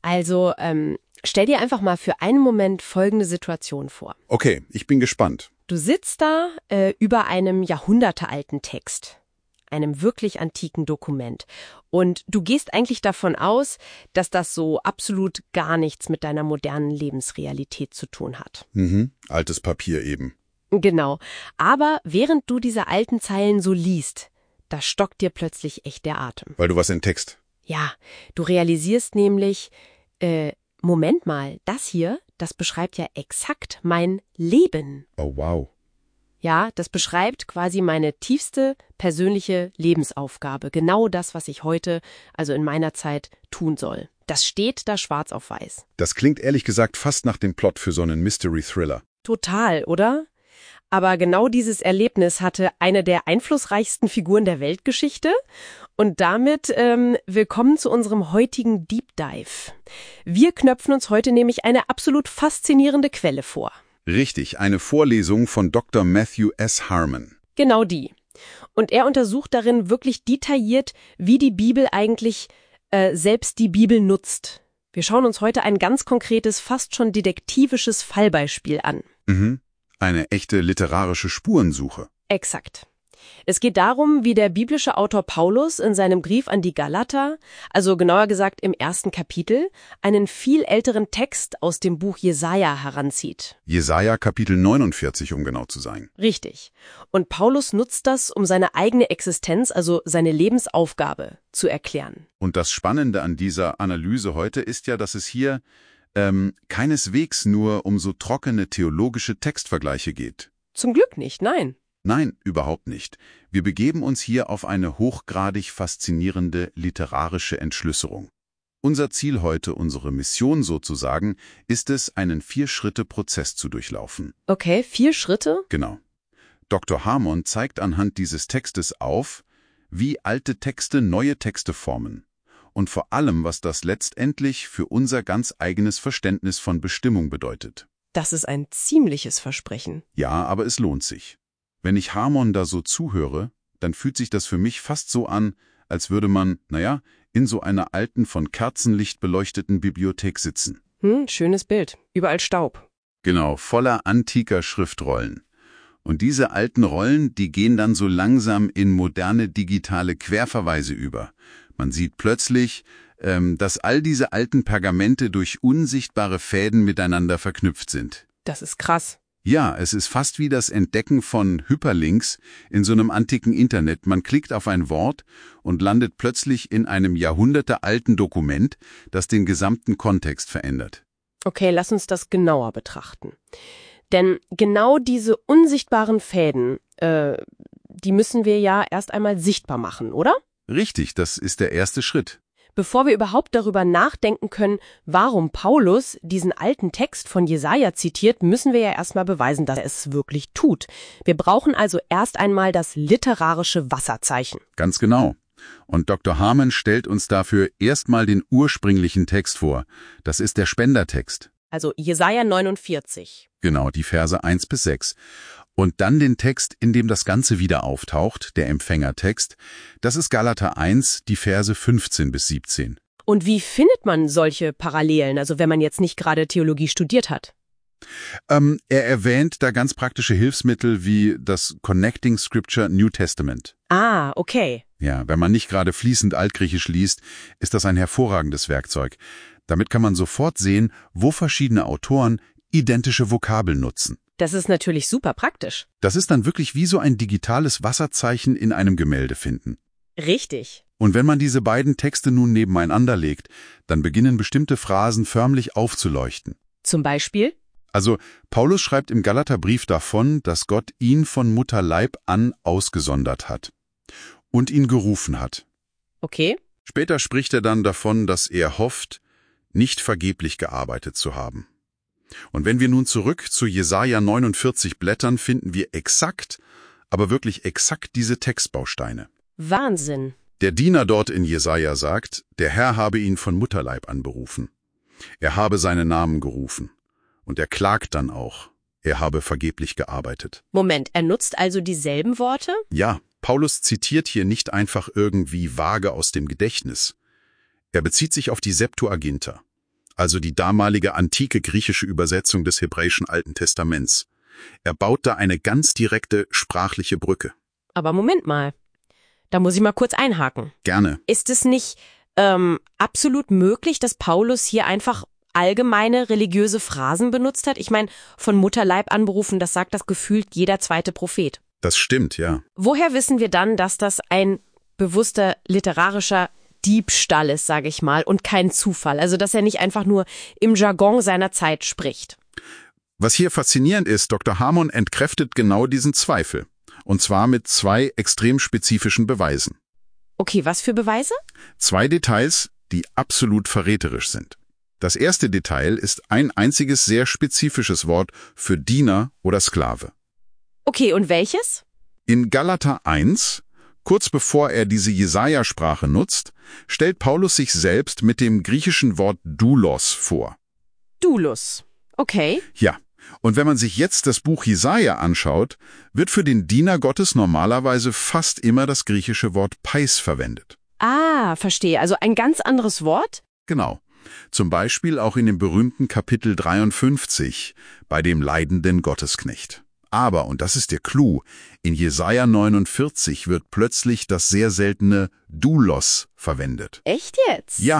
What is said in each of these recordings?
Also, stell dir einfach mal für einen Moment folgende Situation vor. Okay, ich bin gespannt. Du sitzt da über einem jahrhundertealten Text, einem wirklich antiken Dokument. Und du gehst eigentlich davon aus, dass das so absolut gar nichts mit deiner modernen Lebensrealität zu tun hat. Altes Papier eben. Genau. Aber während du diese alten Zeilen so liest, da stockt dir plötzlich echt der Atem. Weil du was entdeckst. Ja, du realisierst nämlich, Moment mal, das beschreibt ja exakt mein Leben. Oh, wow. Ja, das beschreibt quasi meine tiefste persönliche Lebensaufgabe. Genau das, was ich heute, also in meiner Zeit, tun soll. Das steht da schwarz auf weiß. Das klingt ehrlich gesagt fast nach dem Plot für so einen Mystery-Thriller. Total, oder? Aber genau dieses Erlebnis hatte eine der einflussreichsten Figuren der Weltgeschichte. Und damit willkommen zu unserem heutigen Deep Dive. Wir knöpfen uns heute nämlich eine absolut faszinierende Quelle vor. Richtig, eine Vorlesung von Dr. Matthew S. Harmon. Genau die. Und er untersucht darin wirklich detailliert, wie die Bibel eigentlich selbst die Bibel nutzt. Wir schauen uns heute ein ganz konkretes, fast schon detektivisches Fallbeispiel an. Eine echte literarische Spurensuche. Exakt. Es geht darum, wie der biblische Autor Paulus in seinem Brief an die Galater, also genauer gesagt im 1. Kapitel, einen viel älteren Text aus dem Buch Jesaja heranzieht. Jesaja Kapitel 49, um genau zu sein. Richtig. Und Paulus nutzt das, um seine eigene Existenz, also seine Lebensaufgabe, zu erklären. Und das Spannende an dieser Analyse heute ist ja, dass es hier keineswegs nur um so trockene theologische Textvergleiche geht. Zum Glück nicht, nein. Nein, überhaupt nicht. Wir begeben uns hier auf eine hochgradig faszinierende literarische Entschlüsselung. Unser Ziel heute, unsere Mission sozusagen, ist es, einen 4-Schritte-Prozess zu durchlaufen. Okay, 4 Schritte? Genau. Dr. Harmon zeigt anhand dieses Textes auf, wie alte Texte neue Texte formen. Und vor allem, was das letztendlich für unser ganz eigenes Verständnis von Bestimmung bedeutet. Das ist ein ziemliches Versprechen. Ja, aber es lohnt sich. Wenn ich Harmon da so zuhöre, dann fühlt sich das für mich fast so an, als würde man, in so einer alten, von Kerzenlicht beleuchteten Bibliothek sitzen. Schönes Bild. Überall Staub. Genau, voller antiker Schriftrollen. Und diese alten Rollen, die gehen dann so langsam in moderne digitale Querverweise über. Man sieht plötzlich, dass all diese alten Pergamente durch unsichtbare Fäden miteinander verknüpft sind. Das ist krass. Ja, es ist fast wie das Entdecken von Hyperlinks in so einem antiken Internet. Man klickt auf ein Wort und landet plötzlich in einem jahrhundertealten Dokument, das den gesamten Kontext verändert. Okay, lass uns das genauer betrachten. Denn genau diese unsichtbaren Fäden, die müssen wir ja erst einmal sichtbar machen, oder? Richtig, das ist der erste Schritt. Bevor wir überhaupt darüber nachdenken können, warum Paulus diesen alten Text von Jesaja zitiert, müssen wir ja erstmal beweisen, dass er es wirklich tut. Wir brauchen also erst einmal das literarische Wasserzeichen. Ganz genau. Und Dr. Harmon stellt uns dafür erstmal den ursprünglichen Text vor. Das ist der Spendertext. Also Jesaja 49. Genau, die Verse 1-6. Und dann den Text, in dem das Ganze wieder auftaucht, der Empfängertext. Das ist Galater 1, die Verse 15-17. Und wie findet man solche Parallelen, also wenn man jetzt nicht gerade Theologie studiert hat? Er erwähnt da ganz praktische Hilfsmittel wie das Connecting Scripture New Testament. Ah, okay. Ja, wenn man nicht gerade fließend Altgriechisch liest, ist das ein hervorragendes Werkzeug. Damit kann man sofort sehen, wo verschiedene Autoren identische Vokabeln nutzen. Das ist natürlich super praktisch. Das ist dann wirklich wie so ein digitales Wasserzeichen in einem Gemälde finden. Richtig. Und wenn man diese beiden Texte nun nebeneinander legt, dann beginnen bestimmte Phrasen förmlich aufzuleuchten. Zum Beispiel? Also, Paulus schreibt im Galaterbrief davon, dass Gott ihn von Mutterleib an ausgesondert hat und ihn gerufen hat. Okay. Später spricht er dann davon, dass er hofft, nicht vergeblich gearbeitet zu haben. Und wenn wir nun zurück zu Jesaja 49 blättern, finden wir exakt, aber wirklich exakt diese Textbausteine. Wahnsinn. Der Diener dort in Jesaja sagt, der Herr habe ihn von Mutterleib an berufen. Er habe seinen Namen gerufen. Und er klagt dann auch, er habe vergeblich gearbeitet. Moment, er nutzt also dieselben Worte? Ja, Paulus zitiert hier nicht einfach irgendwie vage aus dem Gedächtnis. Er bezieht sich auf die Septuaginta. also die damalige antike griechische Übersetzung des hebräischen Alten Testaments. Er baut da eine ganz direkte sprachliche Brücke. Aber Moment mal, da muss ich mal kurz einhaken. Gerne. Ist es nicht absolut möglich, dass Paulus hier einfach allgemeine religiöse Phrasen benutzt hat? Ich meine, von Mutterleib anberufen, das sagt das gefühlt jeder zweite Prophet. Das stimmt, ja. Woher wissen wir dann, dass das ein bewusster literarischer Diebstahl ist, sage ich mal, und kein Zufall? Also, dass er nicht einfach nur im Jargon seiner Zeit spricht. Was hier faszinierend ist, Dr. Harmon entkräftet genau diesen Zweifel. Und zwar mit 2 extrem spezifischen Beweisen. Okay, was für Beweise? 2 Details, die absolut verräterisch sind. Das erste Detail ist ein einziges sehr spezifisches Wort für Diener oder Sklave. Okay, und welches? In Galater 1, kurz bevor er diese Jesaja-Sprache nutzt, stellt Paulus sich selbst mit dem griechischen Wort doulos vor. Doulos. Okay. Ja, und wenn man sich jetzt das Buch Jesaja anschaut, wird für den Diener Gottes normalerweise fast immer das griechische Wort Pais verwendet. Ah, verstehe. Also ein ganz anderes Wort? Genau. Zum Beispiel auch in dem berühmten Kapitel 53 bei dem leidenden Gottesknecht. Aber, und das ist der Clou, in Jesaja 49 wird plötzlich das sehr seltene doulos verwendet. Echt jetzt? Ja,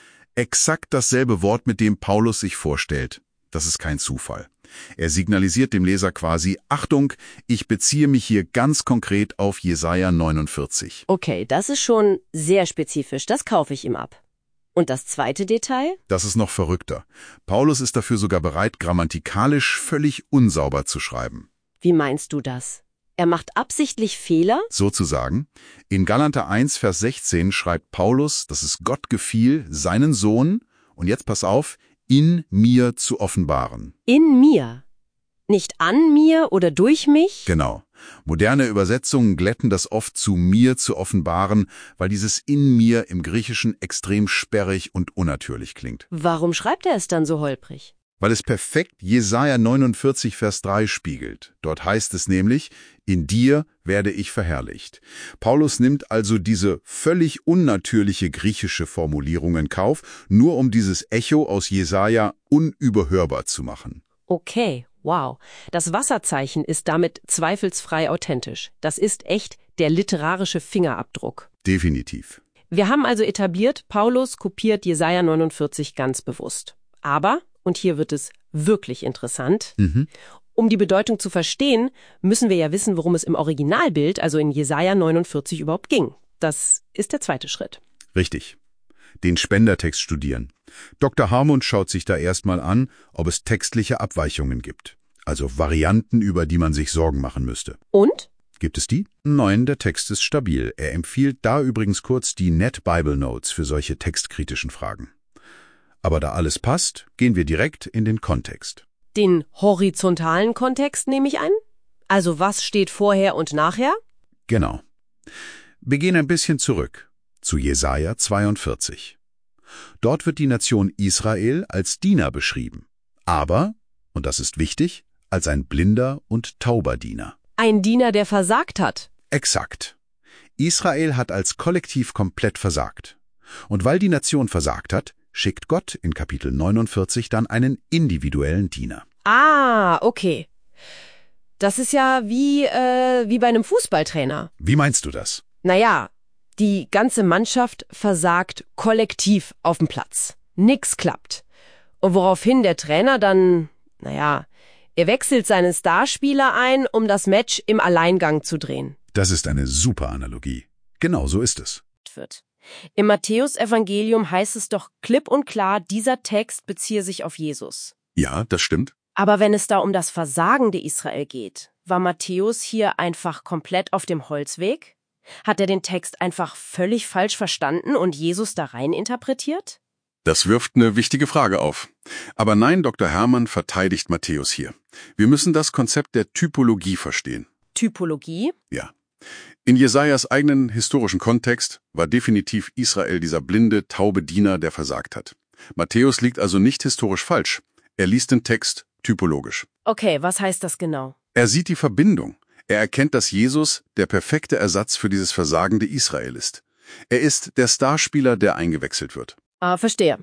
exakt dasselbe Wort, mit dem Paulus sich vorstellt. Das ist kein Zufall. Er signalisiert dem Leser quasi, Achtung, ich beziehe mich hier ganz konkret auf Jesaja 49. Okay, das ist schon sehr spezifisch. Das kaufe ich ihm ab. Und das zweite Detail? Das ist noch verrückter. Paulus ist dafür sogar bereit, grammatikalisch völlig unsauber zu schreiben. Wie meinst du das? Er macht absichtlich Fehler? Sozusagen. In Galater 1, Vers 16 schreibt Paulus, dass es Gott gefiel, seinen Sohn, und jetzt pass auf, in mir zu offenbaren. In mir. Nicht an mir oder durch mich? Genau. Moderne Übersetzungen glätten das oft zu mir zu offenbaren, weil dieses in mir im Griechischen extrem sperrig und unnatürlich klingt. Warum schreibt er es dann so holprig? Weil es perfekt Jesaja 49, Vers 3 spiegelt. Dort heißt es nämlich, in dir werde ich verherrlicht. Paulus nimmt also diese völlig unnatürliche griechische Formulierung in Kauf, nur um dieses Echo aus Jesaja unüberhörbar zu machen. Okay, wow. Das Wasserzeichen ist damit zweifelsfrei authentisch. Das ist echt der literarische Fingerabdruck. Definitiv. Wir haben also etabliert, Paulus kopiert Jesaja 49 ganz bewusst. Aber, und hier wird es wirklich interessant, um die Bedeutung zu verstehen, müssen wir ja wissen, worum es im Originalbild, also in Jesaja 49 überhaupt ging. Das ist der zweite Schritt. Richtig. Den Spendertext studieren. Dr. Harmon schaut sich da erstmal an, ob es textliche Abweichungen gibt. Also Varianten, über die man sich Sorgen machen müsste. Und? Gibt es die? Nein, der Text ist stabil. Er empfiehlt da übrigens kurz die Net Bible Notes für solche textkritischen Fragen. Aber da alles passt, gehen wir direkt in den Kontext. Den horizontalen Kontext nehme ich an? Also was steht vorher und nachher? Genau. Wir gehen ein bisschen zurück zu Jesaja 42. Dort wird die Nation Israel als Diener beschrieben. Aber, und das ist wichtig, als ein blinder und tauber Diener. Ein Diener, der versagt hat. Exakt. Israel hat als Kollektiv komplett versagt. Und weil die Nation versagt hat, schickt Gott in Kapitel 49 dann einen individuellen Diener. Ah, okay. Das ist ja wie bei einem Fußballtrainer. Wie meinst du das? Naja, die ganze Mannschaft versagt kollektiv auf dem Platz. Nix klappt. Und woraufhin der Trainer dann, er wechselt seinen Starspieler ein, um das Match im Alleingang zu drehen. Das ist eine super Analogie. Genau so ist es. Im Matthäus-Evangelium heißt es doch klipp und klar, dieser Text beziehe sich auf Jesus. Ja, das stimmt. Aber wenn es da um das Versagende Israel geht, war Matthäus hier einfach komplett auf dem Holzweg? Hat er den Text einfach völlig falsch verstanden und Jesus da rein interpretiert? Das wirft eine wichtige Frage auf. Aber nein, Dr. Hermann verteidigt Matthäus hier. Wir müssen das Konzept der Typologie verstehen. Typologie? Ja. In Jesajas eigenen historischen Kontext war definitiv Israel dieser blinde, taube Diener, der versagt hat. Matthäus liegt also nicht historisch falsch. Er liest den Text typologisch. Okay, was heißt das genau? Er sieht die Verbindung. Er erkennt, dass Jesus der perfekte Ersatz für dieses versagende Israel ist. Er ist der Starspieler, der eingewechselt wird. Verstehe.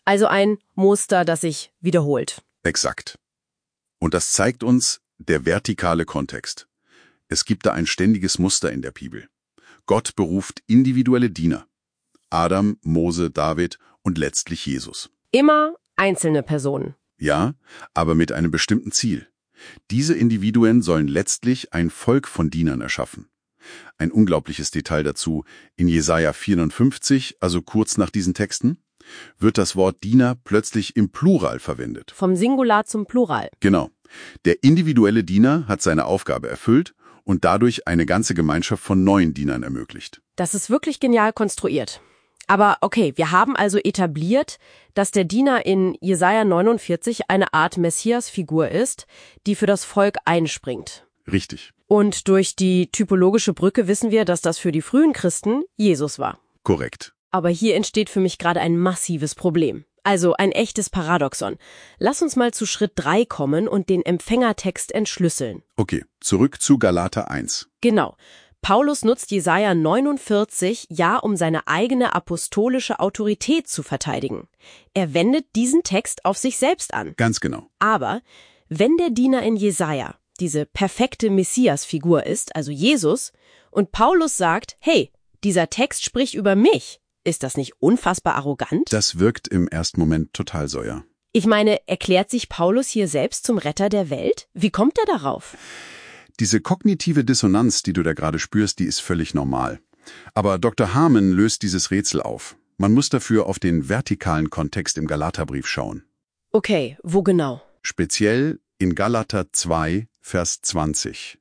Also ein Muster, das sich wiederholt. Exakt. Und das zeigt uns der vertikale Kontext. Es gibt da ein ständiges Muster in der Bibel. Gott beruft individuelle Diener. Adam, Mose, David und letztlich Jesus. Immer einzelne Personen. Ja, aber mit einem bestimmten Ziel. Diese Individuen sollen letztlich ein Volk von Dienern erschaffen. Ein unglaubliches Detail dazu: in Jesaja 54, also kurz nach diesen Texten, wird das Wort Diener plötzlich im Plural verwendet. Vom Singular zum Plural. Genau. Der individuelle Diener hat seine Aufgabe erfüllt und dadurch eine ganze Gemeinschaft von neuen Dienern ermöglicht. Das ist wirklich genial konstruiert. Aber okay, wir haben also etabliert, dass der Diener in Jesaja 49 eine Art Messias-Figur ist, die für das Volk einspringt. Richtig. Und durch die typologische Brücke wissen wir, dass das für die frühen Christen Jesus war. Korrekt. Aber hier entsteht für mich gerade ein massives Problem. Also ein echtes Paradoxon. Lass uns mal zu Schritt 3 kommen und den Empfängertext entschlüsseln. Okay, zurück zu Galater 1. Genau. Paulus nutzt Jesaja 49 ja, um seine eigene apostolische Autorität zu verteidigen. Er wendet diesen Text auf sich selbst an. Ganz genau. Aber wenn der Diener in Jesaja diese perfekte Messias-Figur ist, also Jesus, und Paulus sagt, hey, dieser Text spricht über mich, ist das nicht unfassbar arrogant? Das wirkt im ersten Moment total so, ja. Ich meine, erklärt sich Paulus hier selbst zum Retter der Welt? Wie kommt er darauf? Diese kognitive Dissonanz, die du da gerade spürst, die ist völlig normal. Aber Dr. Harmon löst dieses Rätsel auf. Man muss dafür auf den vertikalen Kontext im Galaterbrief schauen. Okay, wo genau? Speziell in Galater 2, Vers 20.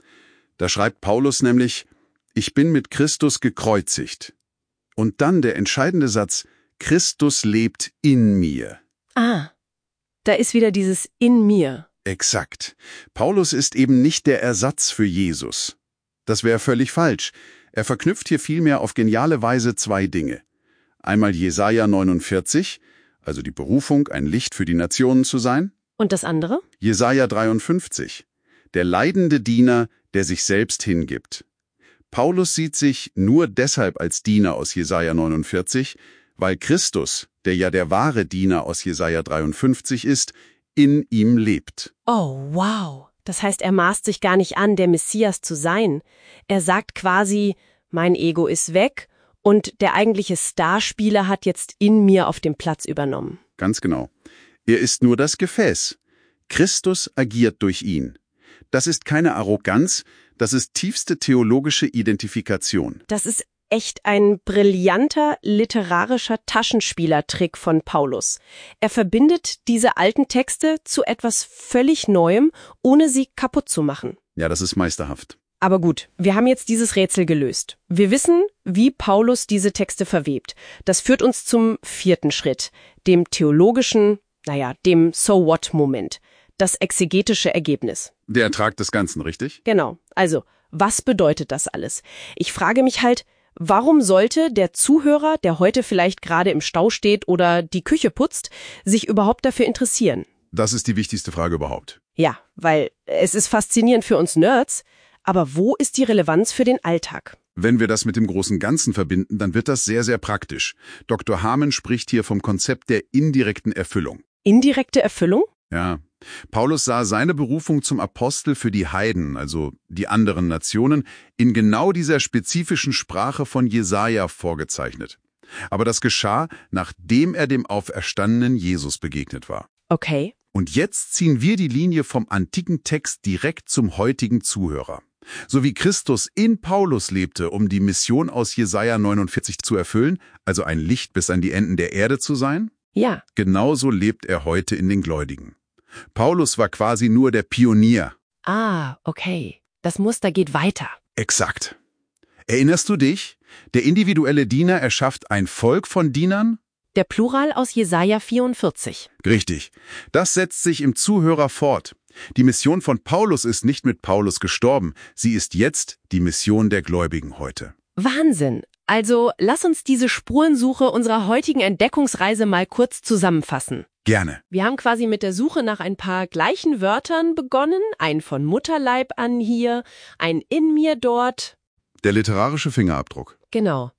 Da schreibt Paulus nämlich: Ich bin mit Christus gekreuzigt. Und dann der entscheidende Satz: Christus lebt in mir. Ah, da ist wieder dieses in mir. Exakt. Paulus ist eben nicht der Ersatz für Jesus. Das wäre völlig falsch. Er verknüpft hier vielmehr auf geniale Weise zwei Dinge. Einmal Jesaja 49, also die Berufung, ein Licht für die Nationen zu sein. Und das andere? Jesaja 53, der leidende Diener, der sich selbst hingibt. Paulus sieht sich nur deshalb als Diener aus Jesaja 49, weil Christus, der ja der wahre Diener aus Jesaja 53 ist, in ihm lebt. Oh, wow. Das heißt, er maßt sich gar nicht an, der Messias zu sein. Er sagt quasi, mein Ego ist weg und der eigentliche Starspieler hat jetzt in mir auf dem Platz übernommen. Ganz genau. Er ist nur das Gefäß. Christus agiert durch ihn. Das ist keine Arroganz, das ist tiefste theologische Identifikation. Das ist echt ein brillanter literarischer Taschenspielertrick von Paulus. Er verbindet diese alten Texte zu etwas völlig Neuem, ohne sie kaputt zu machen. Ja, das ist meisterhaft. Aber gut, wir haben jetzt dieses Rätsel gelöst. Wir wissen, wie Paulus diese Texte verwebt. Das führt uns zum 4. Schritt, dem theologischen, dem So-what-Moment, das exegetische Ergebnis. Der Ertrag des Ganzen, richtig? Genau. Also, was bedeutet das alles? Ich frage mich halt, warum sollte der Zuhörer, der heute vielleicht gerade im Stau steht oder die Küche putzt, sich überhaupt dafür interessieren? Das ist die wichtigste Frage überhaupt. Ja, weil es ist faszinierend für uns Nerds, aber wo ist die Relevanz für den Alltag? Wenn wir das mit dem großen Ganzen verbinden, dann wird das sehr, sehr praktisch. Dr. Harmon spricht hier vom Konzept der indirekten Erfüllung. Indirekte Erfüllung? Ja. Paulus sah seine Berufung zum Apostel für die Heiden, also die anderen Nationen, in genau dieser spezifischen Sprache von Jesaja vorgezeichnet. Aber das geschah, nachdem er dem auferstandenen Jesus begegnet war. Okay. Und jetzt ziehen wir die Linie vom antiken Text direkt zum heutigen Zuhörer. So wie Christus in Paulus lebte, um die Mission aus Jesaja 49 zu erfüllen, also ein Licht bis an die Enden der Erde zu sein, ja, genauso lebt er heute in den Gläubigen. Paulus war quasi nur der Pionier. Ah, okay. Das Muster geht weiter. Exakt. Erinnerst du dich? Der individuelle Diener erschafft ein Volk von Dienern? Der Plural aus Jesaja 44. Richtig. Das setzt sich im Zuhörer fort. Die Mission von Paulus ist nicht mit Paulus gestorben. Sie ist jetzt die Mission der Gläubigen heute. Wahnsinn. Also lass uns diese Spurensuche unserer heutigen Entdeckungsreise mal kurz zusammenfassen. Gerne. Wir haben quasi mit der Suche nach ein paar gleichen Wörtern begonnen. Ein von Mutterleib an hier, ein in mir dort. Der literarische Fingerabdruck. Genau.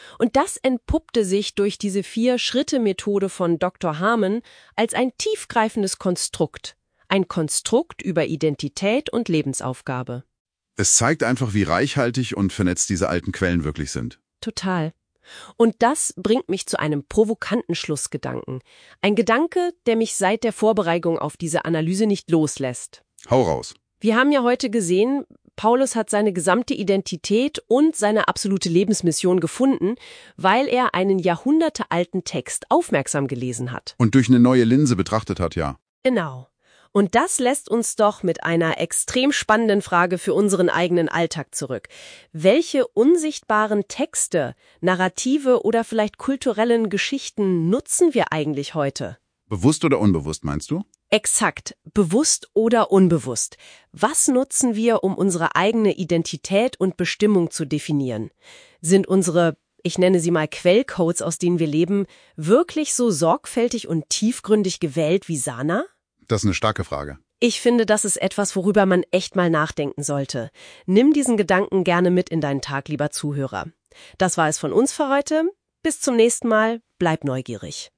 Und das entpuppte sich durch diese 4-Schritte-Methode von Dr. Harmon als ein tiefgreifendes Konstrukt. Ein Konstrukt über Identität und Lebensaufgabe. Es zeigt einfach, wie reichhaltig und vernetzt diese alten Quellen wirklich sind. Total. Und das bringt mich zu einem provokanten Schlussgedanken. Ein Gedanke, der mich seit der Vorbereitung auf diese Analyse nicht loslässt. Hau raus. Wir haben ja heute gesehen, Paulus hat seine gesamte Identität und seine absolute Lebensmission gefunden, weil er einen jahrhundertealten Text aufmerksam gelesen hat. Und durch eine neue Linse betrachtet hat, ja. Genau. Und das lässt uns doch mit einer extrem spannenden Frage für unseren eigenen Alltag zurück. Welche unsichtbaren Texte, Narrative oder vielleicht kulturellen Geschichten nutzen wir eigentlich heute? Bewusst oder unbewusst, meinst du? Exakt, bewusst oder unbewusst. Was nutzen wir, um unsere eigene Identität und Bestimmung zu definieren? Sind unsere, ich nenne sie mal Quellcodes, aus denen wir leben, wirklich so sorgfältig und tiefgründig gewählt wie Sana? Das ist eine starke Frage. Ich finde, das ist etwas, worüber man echt mal nachdenken sollte. Nimm diesen Gedanken gerne mit in deinen Tag, lieber Zuhörer. Das war es von uns für heute. Bis zum nächsten Mal. Bleib neugierig.